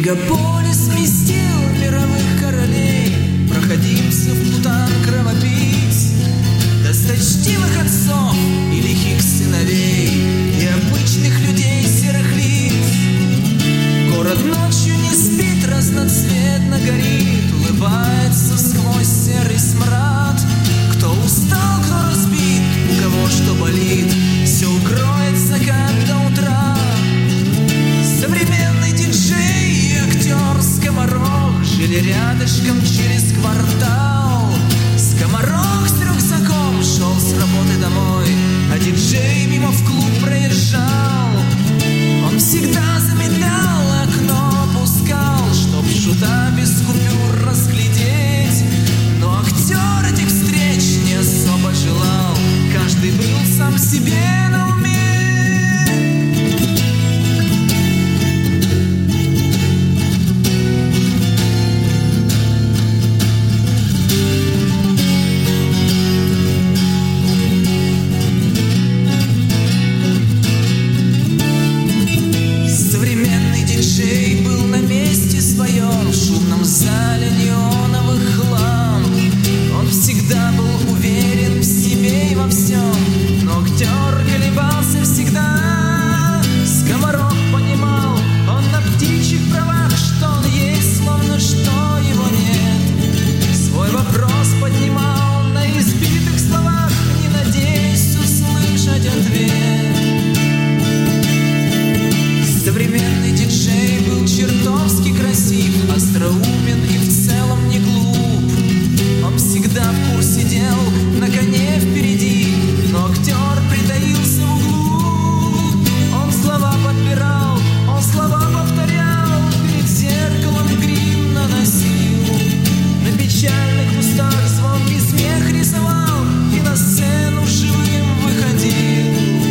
Мегаполис вместил мировых королей, проходимцев, плутан, кровопийц, досточтимых отцов и лихих сыновей, и обычных людей серых лиц. Город ночью не спит, разноцветно горит, улыбается сквозь серый смрад. Кто устал, кто разбит, у кого что болит, все укроется, как до утра. Современный диджей и актер Скоморох жили рядышком через квартал. Скоморох с рюкзаком шел с работы домой, а диджей мимо в клуб проезжал. Он всегда замедлял, окно опускал, чтоб шута без купюр разглядеть. Но актер этих встреч не особо желал, каждый был сам себе на уме. Был на месте своем, в шумном зале неоновых ламп. Он всегда был уверен в себе и во всем, но актер колебался всегда. Скоморох понимал, он на птичьих правах, что он есть, словно что его нет. Свой вопрос поднимал на избитых словах, не надеясь услышать ответ. Современный диджей был чертовски красив, остроумен и в целом не глуп. Он всегда в курсе дел, на коне впереди, но актер притаился в углу. Он слова подбирал, он слова повторял, перед зеркалом грим наносил. На печальных устах звонкий смех рисовал и на сцену живым выходил.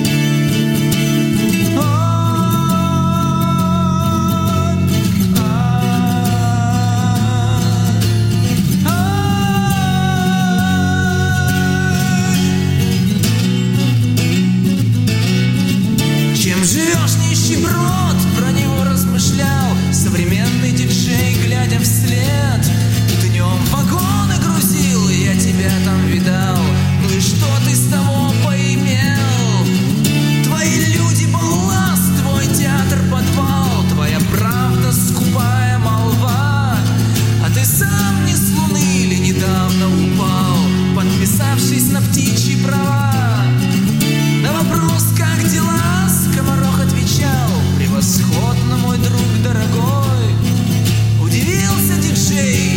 Живешь, нищеброд, про него размышлял современный диджей, глядя вслед. Днем вагоны грузил, я тебя там видал, ну и что ты с того поимел? Твои люди балласт, твой театр подвал, твоя правда скупая молва. А ты сам не с луны или недавно упал, подписавшись на птичьи права. На вопрос, как дела, Скоморох отвечал: превосходно, мой друг дорогой. Удивился диджей